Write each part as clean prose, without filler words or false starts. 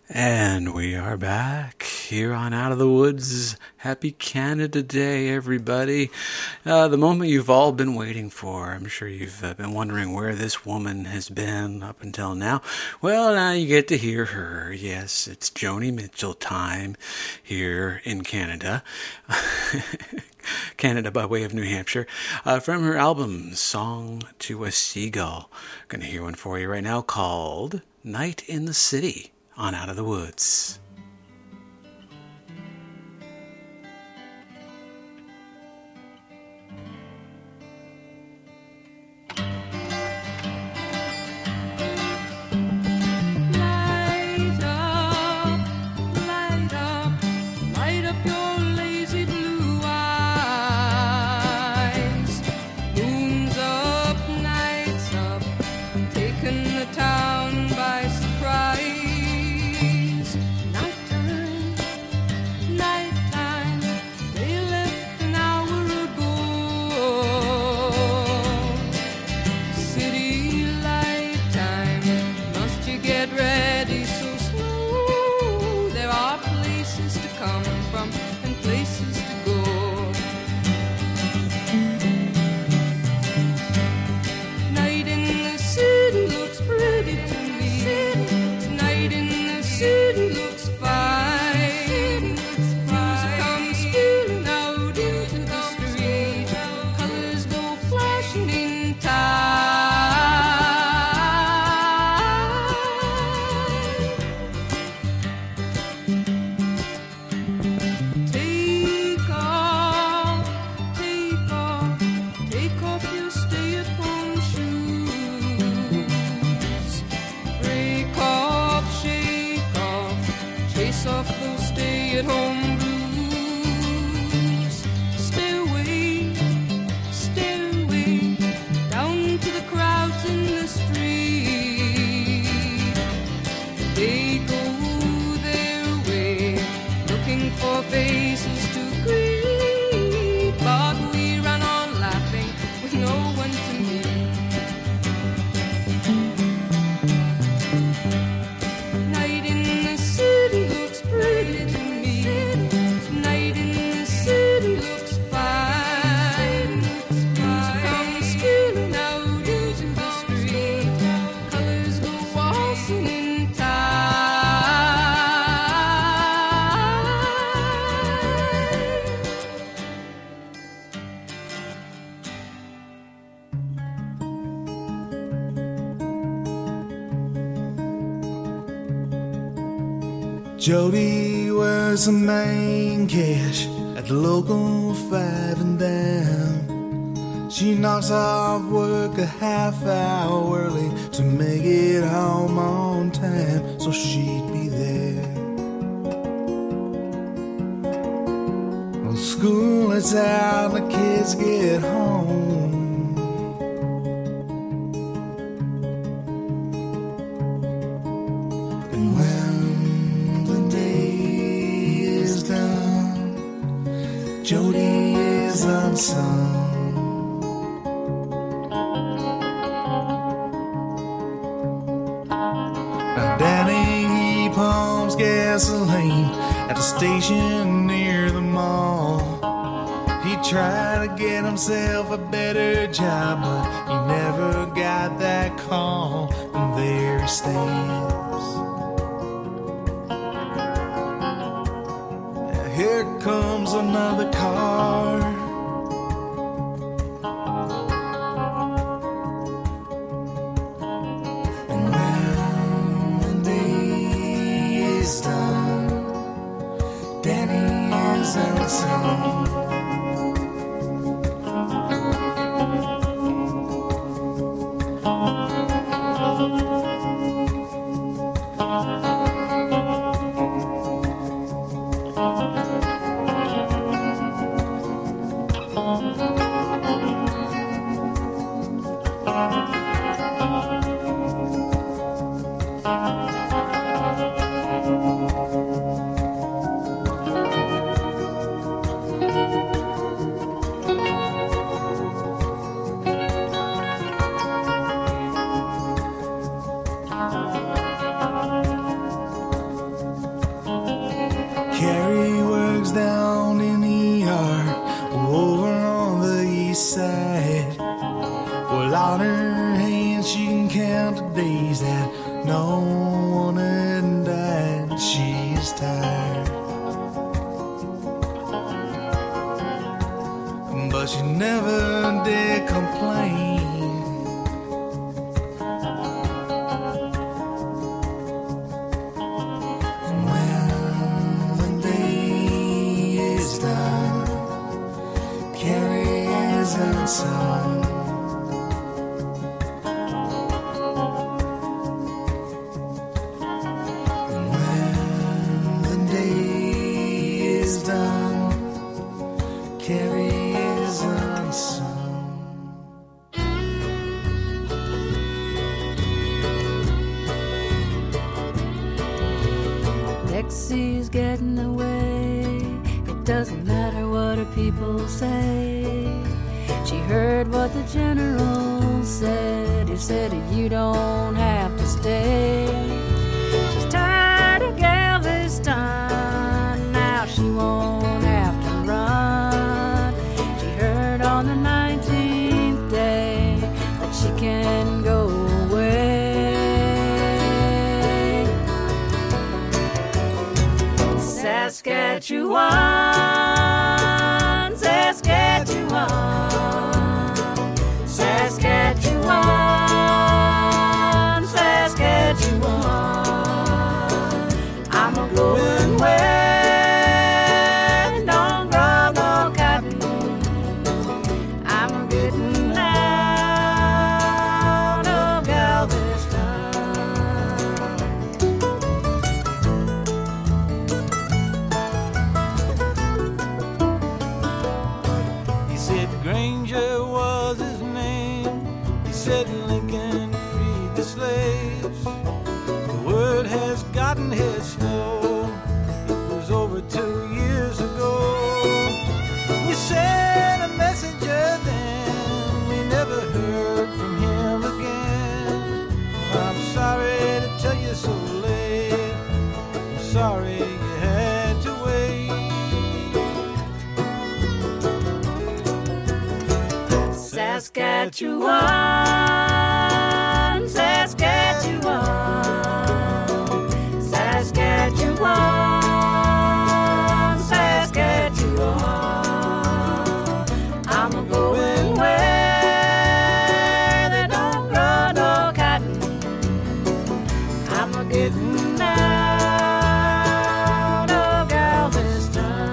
And we are back here on Out of the Woods. Happy Canada Day, everybody. The moment you've all been waiting for. I'm sure you've been wondering where this woman has been up until now. Well, now you get to hear her. Yes, it's Joni Mitchell time here in Canada. Canada by way of New Hampshire. From her album, Song to a Seagull. Going to hear one for you right now called Night in the City on Out of the Woods. Jody was the main cash at the local 5 and dime. She knocks off work a half hour early to make it home on time, so she'd be there. When school is out, the kids get home. Jody is unsung. Now Daddy, he pumps gasoline at the station near the mall. He tried to get himself a better job, but he never got that call. And there he stands. Here comes another car. And when the day is done, Danny is unsung. down in the yard, over on the east side. Well, on her hands she can count the days that no one had died. She's tired, but she never did complain. Song. And when the day is done, Carrie is unsung. Lexi's getting away. It doesn't matter what her people say. She heard what the general said. He said you don't have to stay. She's tired of Galveston. Now she won't have to run. She heard on the 19th day that she can go away. Saskatchewan, Saskatchewan, Saskatchewan, Saskatchewan. I'm a going where they don't grow no cotton. I'm a getting out of Galveston. He said Granger was his name. He said Lincoln freed the slaves. The word has gotten here slow. It was over 2 years ago. We sent a messenger then. We never heard from him again. I'm sorry to tell you so late. I'm sorry you had to wait. Saskatchewan, Saskatchewan, Saskatchewan, Saskatchewan. I'm a going where they don't grow no cotton. I'm a getting out of Galveston.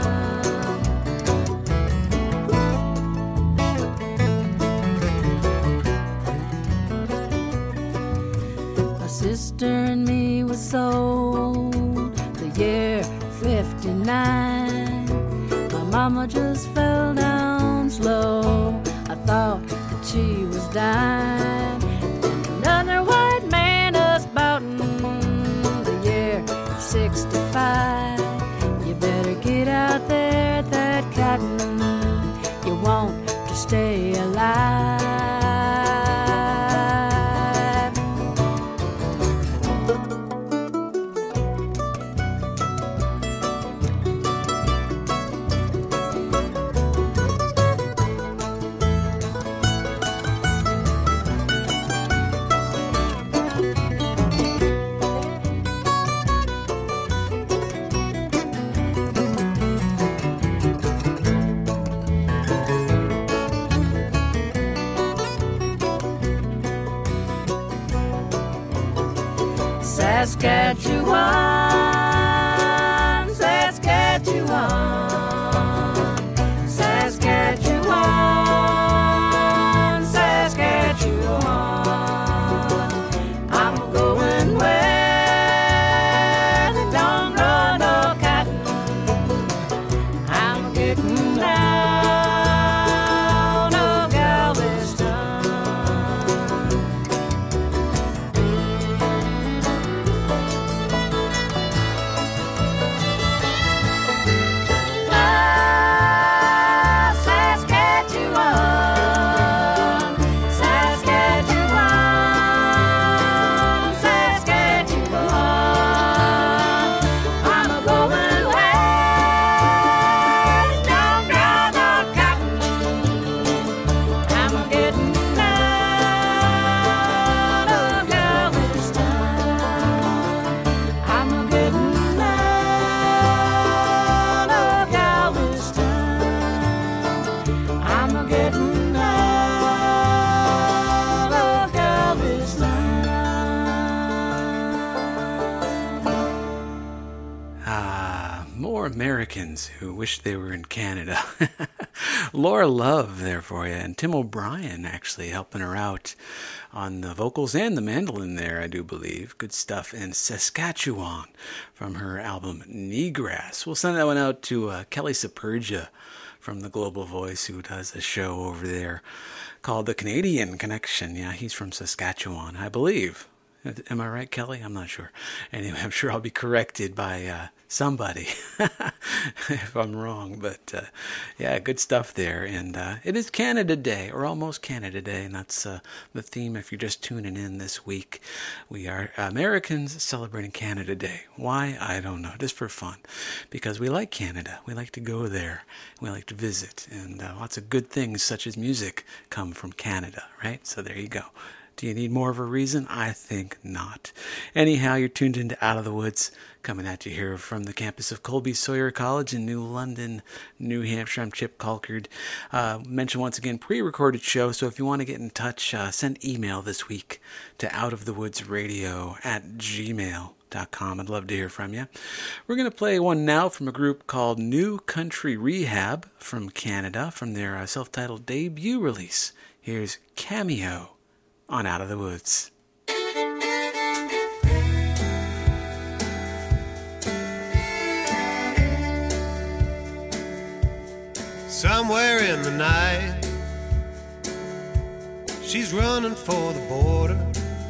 My sister and me was sold the year 59. My mama just fell down slow. I thought that she was dying. Another white man us boughten the year 65. You better get out there at that cotton. You want to stay alive. Saskatchewan, Saskatchewan, Saskatchewan, Saskatchewan. I'm going where they don't grow no cotton. I'm getting out of Galveston. Americans who wish they were in Canada. Laura Love there for you, and Tim O'Brien actually helping her out on the vocals and the mandolin there, I do believe. Good stuff in Saskatchewan from her album Kneegrass. We'll send that one out to Kelly Saperja from the Global Voice, who does a show over there called The Canadian Connection. Yeah, he's from Saskatchewan, I believe. Am I right, Kelly? I'm not sure. Anyway, I'm sure I'll be corrected by somebody if I'm wrong. But yeah, good stuff there. And it is Canada Day, or almost Canada Day, and that's the theme if you're just tuning in this week. We are Americans celebrating Canada Day. Why? I don't know. Just for fun. Because we like Canada. We like to go there. We like to visit. And lots of good things, such as music, come from Canada, right? So there you go. Do you need more of a reason? I think not. Anyhow, you're tuned into Out of the Woods, coming at you here from the campus of Colby Sawyer College in New London, New Hampshire. I'm Chip Colkard. Mention once again, pre-recorded show, so if you want to get in touch, send email this week to outofthewoodsradio@gmail.com. I'd love to hear from you. We're going to play one now from a group called New Country Rehab from Canada, from their self-titled debut release. Here's Cameo on Out of the Woods. Somewhere in the night, she's running for the border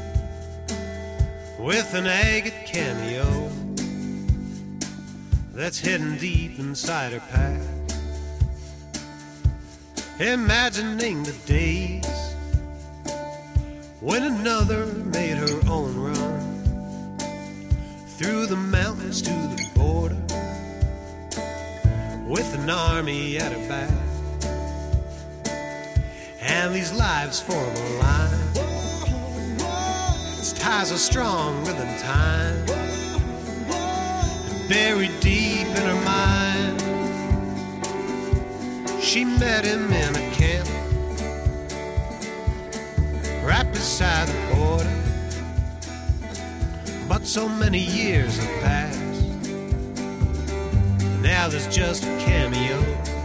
with an agate cameo that's hidden deep inside her pack, imagining the days when another made her own run through the mountains to the border with an army at her back. And these lives form a line, its ties are stronger than time, and buried deep in her mind. She met him in a camp right beside the border, but so many years have passed. Now there's just a cameo.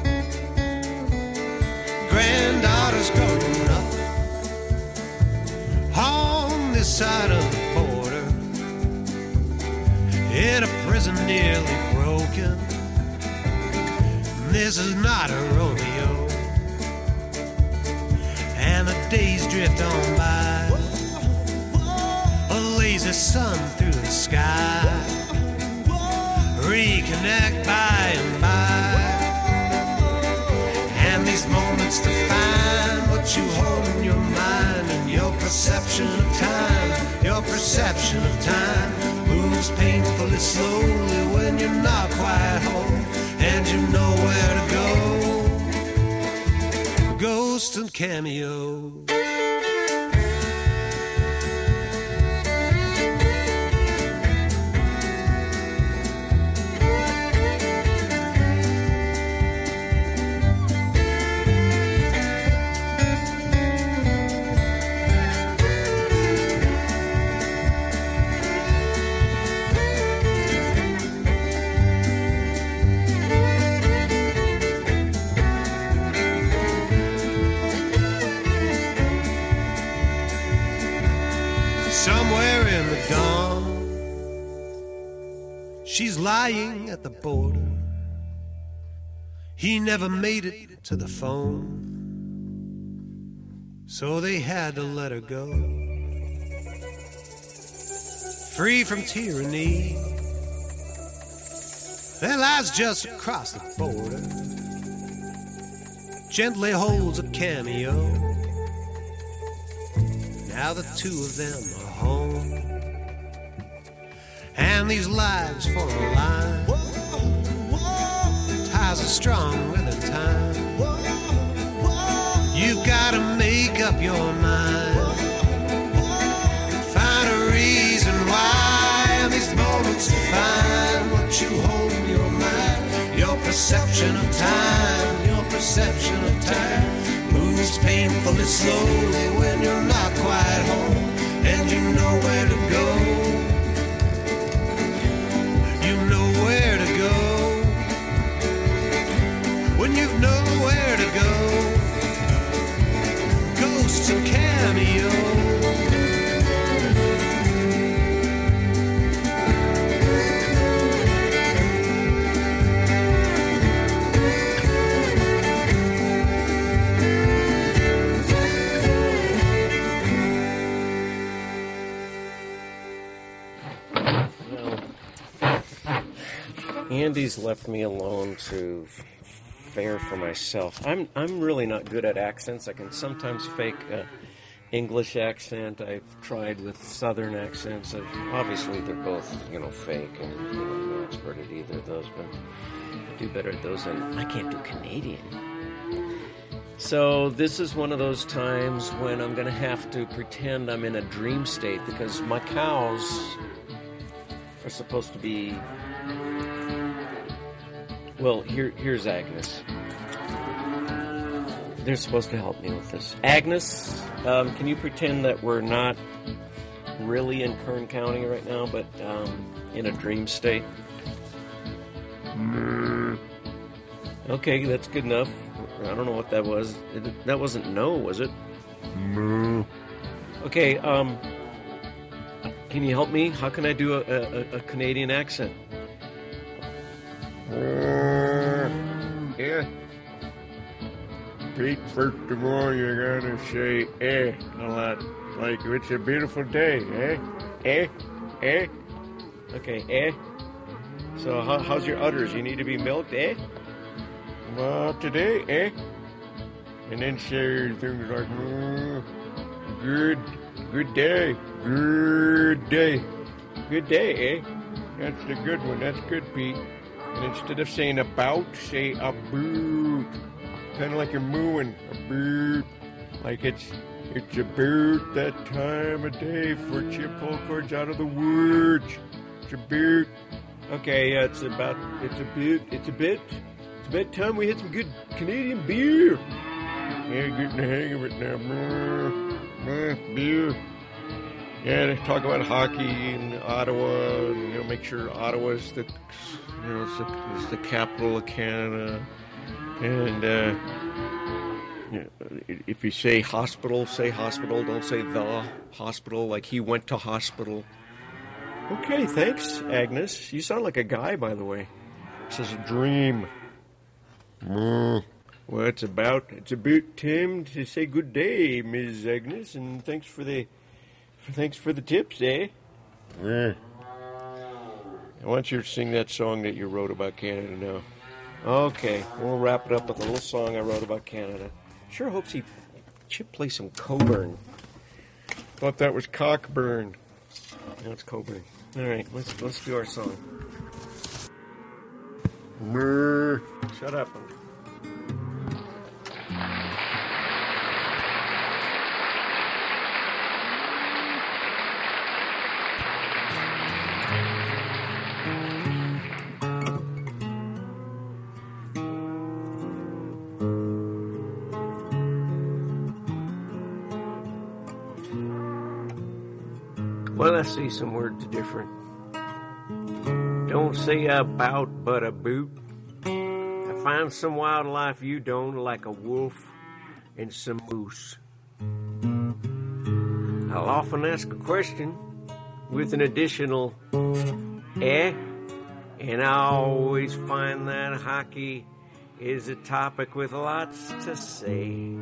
Granddaughter's growing up on this side of the border, in a prison nearly broken. This is not a Romeo, and the days drift on by, a lazy sun through the sky, reconnect by and by, and these moments define what you hold in your mind, and your perception of time, your perception of time moves painfully slowly when you're not quite home, and you know where to go. Ghost and Cameo. Somewhere in the dawn, she's lying at the border. He never made it to the phone, so they had to let her go. Free from tyranny, that lies just across the border, gently holds a cameo. Now the two of them are home, and these lives form a line, ties are strong within time. You've got to make up your mind, find a reason why, and these moments define what you hold in your mind. Your perception of time, your perception of time moves painfully slowly when you're not quite home, and you know where to go. You know where to go. Andy's left me alone to fare for myself. I'm really not good at accents. I can sometimes fake English accent. I've tried with Southern accents. Obviously, they're both, fake, and I'm no expert at either of those, but I do better at those than I can't do Canadian. So this is one of those times when I'm going to have to pretend I'm in a dream state because my cows are supposed to be... Well, here's Agnes. They're supposed to help me with this. Agnes, can you pretend that we're not really in Kern County right now, but in a dream state? Okay, that's good enough. I don't know what that was. That wasn't no, was it? Okay, can you help me? How can I do a Canadian accent? Yeah. Pete, first of all, you're gonna say a lot. Like, it's a beautiful day, eh? Okay, So how's your udders? You need to be milked, eh? Well, today, eh? And then say things like, good day. Good day, eh? That's the good one. That's good, Pete. And instead of saying about, say a boot. Kind of like you're mooing. A boot. Like it's about that time of day for chip pull cords out of the woods. It's a boot. Okay, yeah, it's a bit time we hit some good Canadian beer. Yeah, getting the hang of it now. Beer. Yeah, they talk about hockey in Ottawa, and, make sure Ottawa's the capital of Canada. And if you say hospital, say hospital. Don't say the hospital, like he went to hospital. Okay, thanks, Agnes. You sound like a guy, by the way. This is a dream. Well, it's about time to say good day, Ms. Agnes, and thanks for the tips, eh? I want you to sing that song that you wrote about Canada now. Okay, we'll wrap it up with a little song I wrote about Canada. Sure hopes Chip play some Coburn. Thought that was Cockburn. Now it's Coburn. All right, let's do our song. Shut up. Well, I see some words different. Don't say about, but a boot. I find some wildlife you don't, like a wolf and some moose. I'll often ask a question with an additional eh, and I always find that hockey is a topic with lots to say.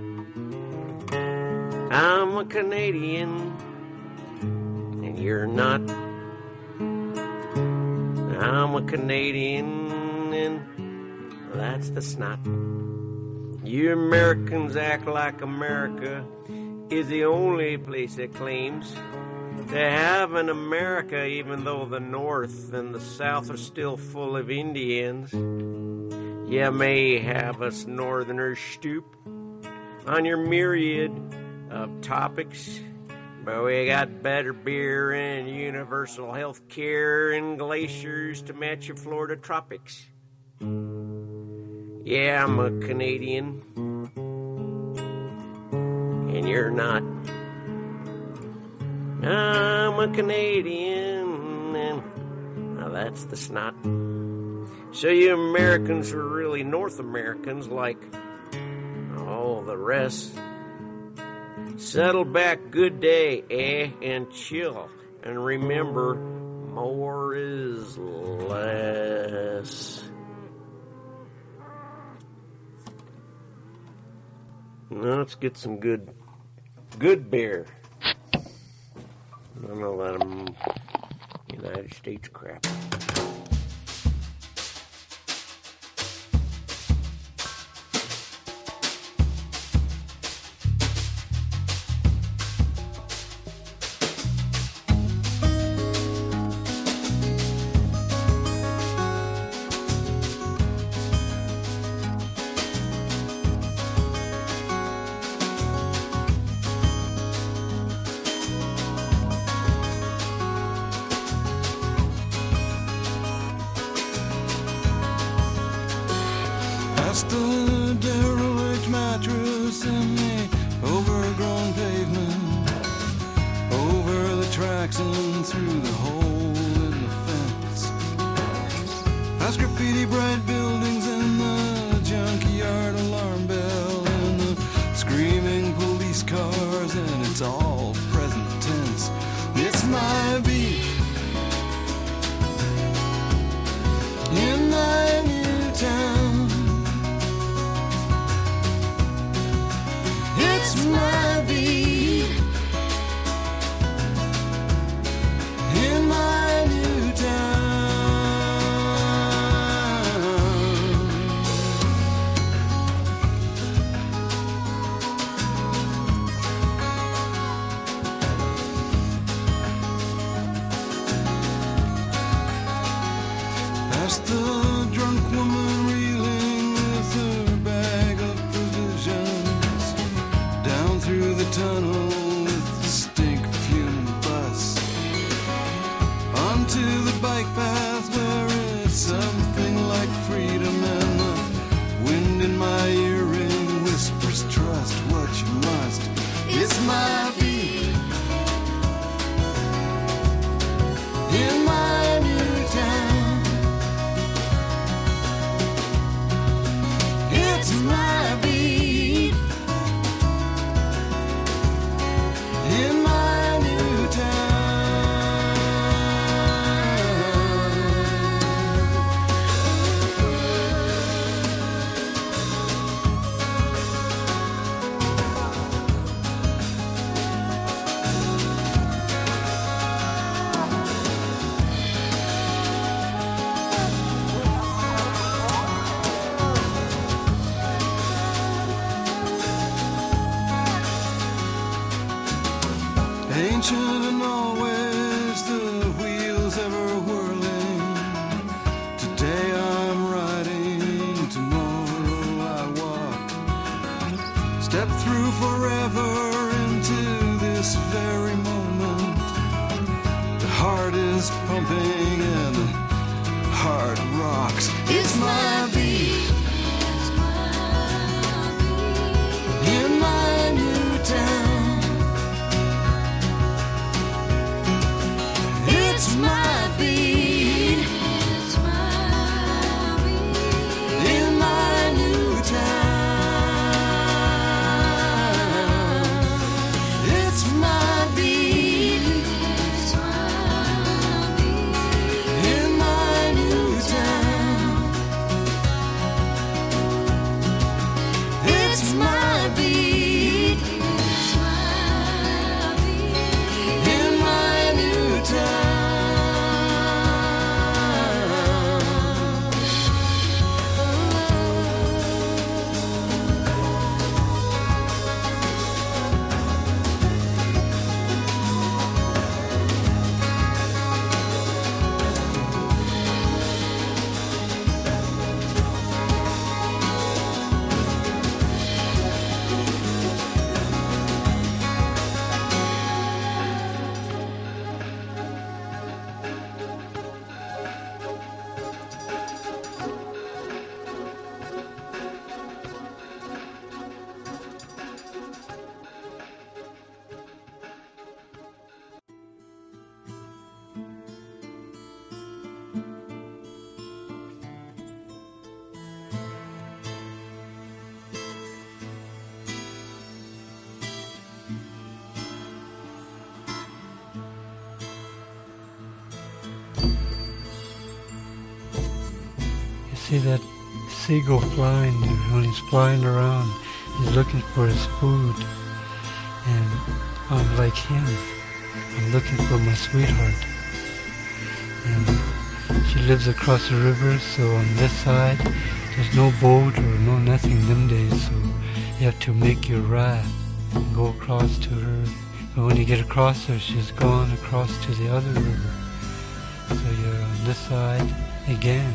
I'm a Canadian, and you're not. I'm a Canadian, and that's the snot. You Americans act like America is the only place that claims to have an America, even though the North and the South are still full of Indians. You may have us Northerners stoop on your myriad of topics, but we got better beer and universal health care and glaciers to match your Florida tropics. Yeah, I'm a Canadian, and you're not. I'm a Canadian, and now that's the snot. So you Americans are really North Americans like all the rest. Settle back, good day, and chill. And remember, more is less. Now let's get some good beer. None of that United States crap. Past the derelict mattress and the overgrown pavement, over the tracks and through the hole in the fence, past graffiti bright buildings and the junkyard alarm bell and the screaming police cars, and it's all present tense. It's my beat in my new town. It's my beat in my new town. Past the drunk woman reeling with her bag of provisions, down through the tunnel with the stink fume bus, onto the bike path where it's something like freedom, and the wind in my earring whispers, trust what you must. It's my beat in my new town. It's my beat in my new town. Ancient and always the wheels ever whirling. Today I'm riding, tomorrow I walk. Step through forever into this very moment. The heart is pumping and the heart rocks. It's my beat in my new town. It's my beat in my new town. It's my beat in my new town. It's my beat in my new town. See that seagull flying there. When he's flying around, he's looking for his food. And I'm like him. I'm looking for my sweetheart. And she lives across the river, so on this side, there's no boat or no nothing them days, so you have to make your raft and go across to her. But when you get across her, she's gone across to the other river. So you're on this side again.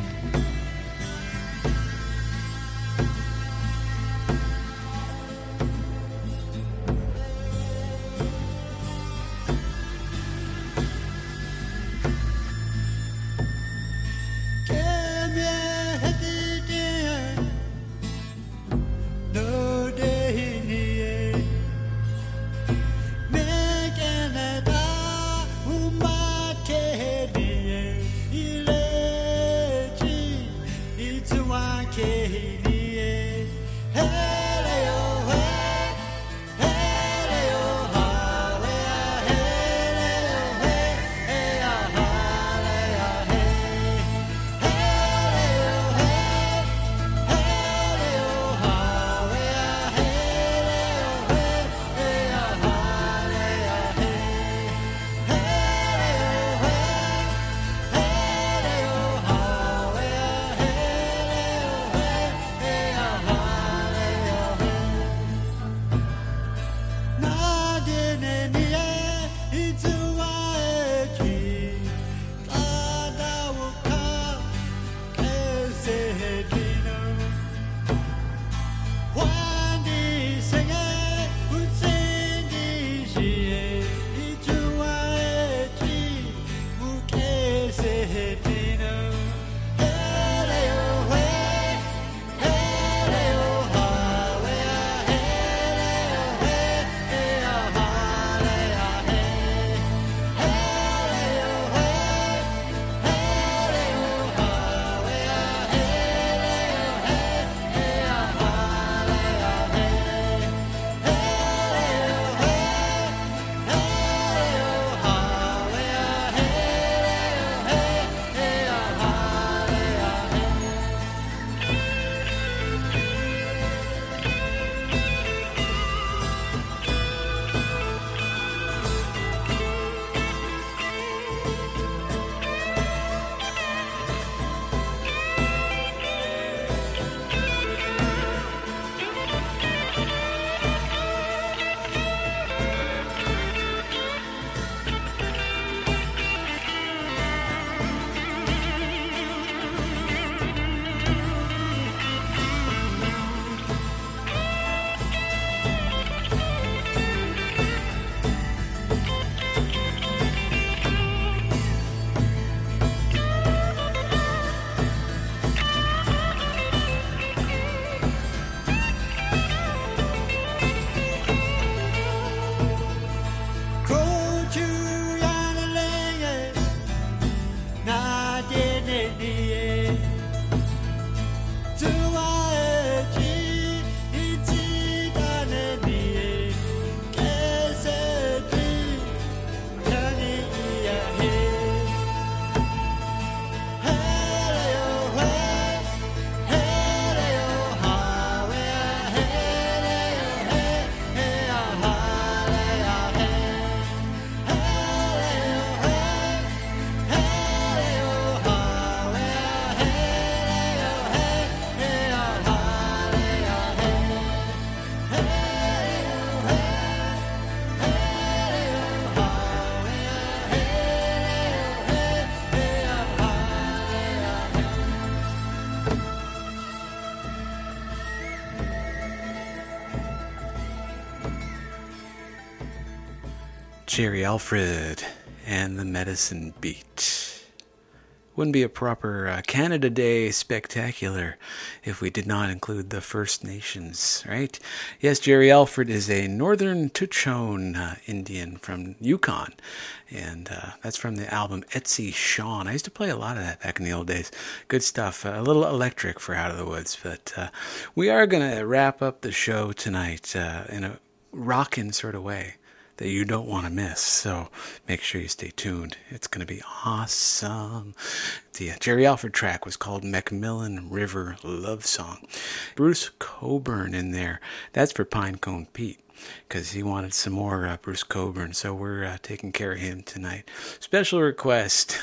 Jerry Alfred and the Medicine Beat. Wouldn't be a proper Canada Day spectacular if we did not include the First Nations, right? Yes, Jerry Alfred is a northern Tutchone Indian from Yukon, and that's from the album Etsy Sean. I used to play a lot of that back in the old days. Good stuff, a little electric for Out of the Woods, but we are going to wrap up the show tonight in a rockin' sort of way that you don't want to miss, so make sure you stay tuned. It's going to be awesome. The Jerry Alfred track was called Macmillan River Love Song. Bruce Cockburn in there. That's for Pinecone Pete, because he wanted some more Bruce Cockburn, so we're taking care of him tonight. Special request.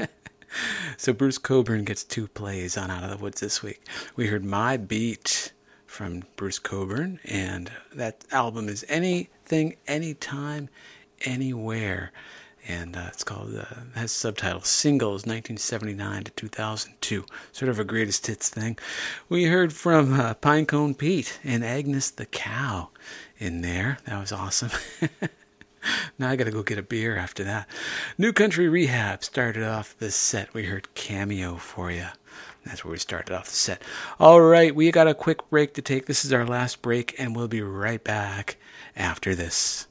So Bruce Cockburn gets 2 plays on Out of the Woods this week. We heard My Beat from Bruce Cockburn, and that album is Anything, Anytime, Anywhere, and it's called, has subtitle Singles 1979 to 2002, sort of a greatest hits thing. We heard from Pinecone Pete and Agnes the Cow in there. That was awesome. Now I gotta go get a beer after that. New Country Rehab started off this set. We heard Cameo for you. That's where we started off the set. All right, we got a quick break to take. This is our last break, and we'll be right back after this.